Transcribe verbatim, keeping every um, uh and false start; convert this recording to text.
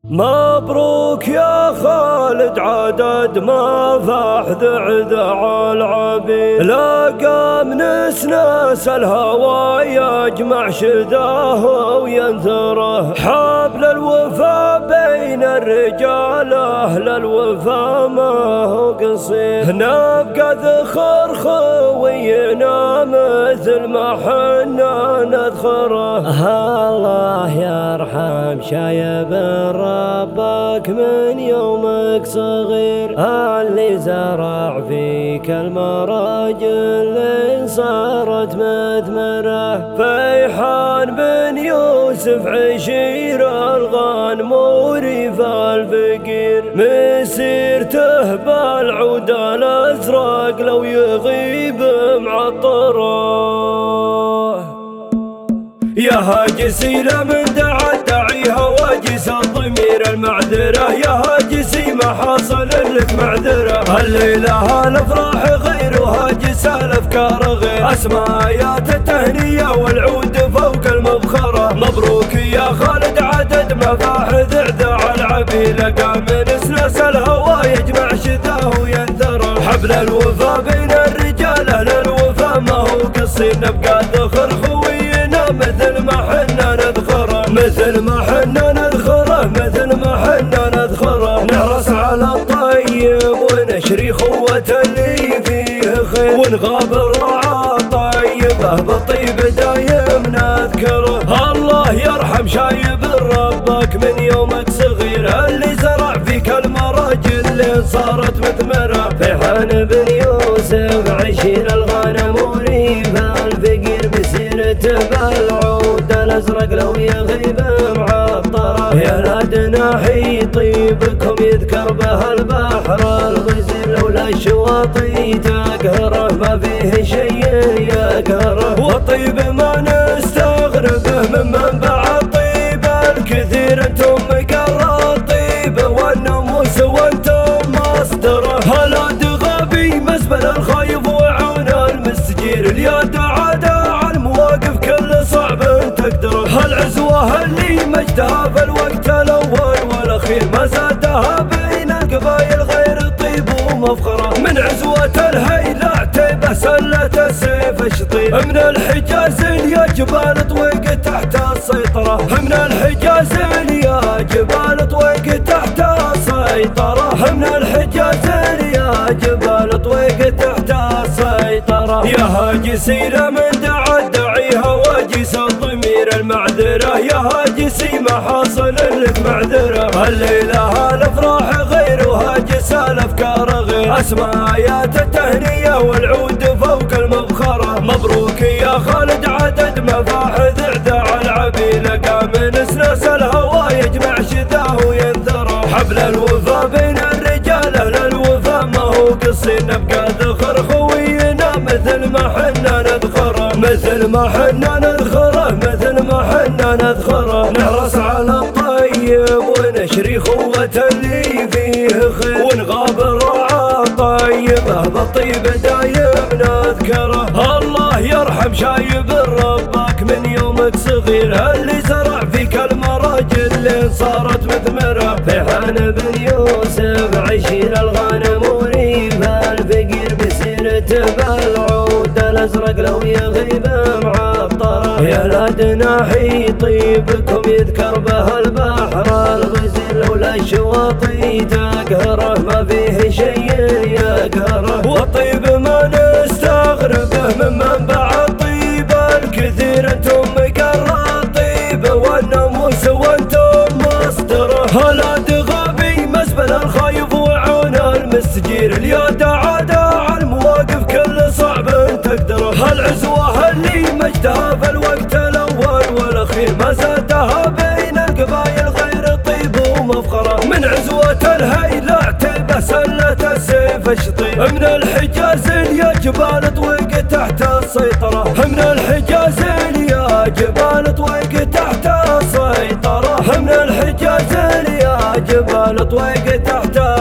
مبروك يا خالد عدد ما فاح خالد عدد ما فاح ذعذع العبيد لقى من سناس الهوى يجمع شداه وينثره حبل الوفا بين الرجال أهل الوفا ما هو قصير نبقى ذخر خوينا مثل ما حنا نذخره الله يرحم شايب ربك من يومك صغير اللي زرع فيك المراجل اللي صارت مثمره فيحان بن يوسف عشير الغنموري فالفقير مسيرته بالعود الازرق لو يغيب معطره يا هاجسي لمن دعا دعيها واجس الضمير المعذرة يا هاجسي ما حصل لك معذرة الليلة الافراح غير وهاجس الافكار غير اسمايات التهنية والعود فوق المبخرة مبروك يا خالد عدد ما فاح ذعذع العبي لقى من سناس الهوى يجمع شذاه وينثره حبل الوفا بين الرجال اهل الوفا ما هو قصير نبقى ذخر خوينا مثل ما حنا نذخره مثل ما حنا نذخره مثل ما حنا نذخره نحرص على الطيب ونشري خوة اللي فيه خير ونغاب الرعا طيبه بالطيب دايم نذكره الله يرحم شايب ربك من يومك صغير اللي زرع فيك المراجل اللي صارت مثمره فيحان بن يوسف عشير الغنموري فالفقير مسيرته بالعود الازرق لو يغيب معطره يا لادنا حيطيبكم يذكر به البحر الغزير لولا الشواطئ تقهره ما فيه شيء يقهره والطيب ما نستغربه من منبع الطيب الكثير انتم مقر الطيب والنموس وانتم مصدره هلا دغابي مسبل الخايف وعون المستجير اليد عدا المواقف كل صعب تقدره هالعزوة اللي مجدها في الوقت الاول والاخير ما زادها بين القبايل غير الطيب ومفخره من عزوة الهيلع تيبه سلة السيف الشطير من الحجاز يا جبال طويق تحت السيطرة من الحجاز يا جبال طويق تحت السيطرة من الحجاز يا جبال طويق تحت السيطرة يا هاجسي لمن دعا دعيها واجس الضمير المعذرة يا هاجسي ما حاصل لك معذرة الليلة الافراح غير وهاجس الافكار غير اسمايات التهنية والعود فوق المبخرة مبروك يا خالد عدد ما فاح ذعذع العبي لقى من سناس الهوى يجمع شذاه وينثره حبل الوفا بين الرجال اهل الوفا ما هو قصير نبقى ذخر خوينا مثل ما حنا نذخره مثل ما حنا نذخره مثل ما حنا نذخره نحرص على الطيب ونشري خوة اللي فيه خير ونغاب الرعا طيبه بالطيب دايم نذكره الله يرحم شايب ربك من يومك صغير اللي زرع فيك المراجل اللي صارت مثمره فيحان بن يوسف عشير الغنموري فالفقير مسيرته بالعود الازرق لو يغيب معطره يا لادنا حيطيبكم يذكر به البحر الغزير لولا الشواطئ تقهره ما فيه شيء يقهره والطيب ما نستغربه من منبع الطيب الكثير انتم مقر الطيب والنموس وانتم مصدره هلا دغابي مسبل الخايف وعون المستجير اليد عدا المواقف كل صعب تقدره هالعزوة اللي مجدها في الوقت الاول والاخير ما زادها بين القبايل غير الطيب ومفخره من عزوة الهيلع تيبه سلة السيف الشطير من الحجاز يا جبال طويق تحت السيطرة من الحجاز يا جبال طويق تحت السيطرة من الحجاز يا جبال طويق تحت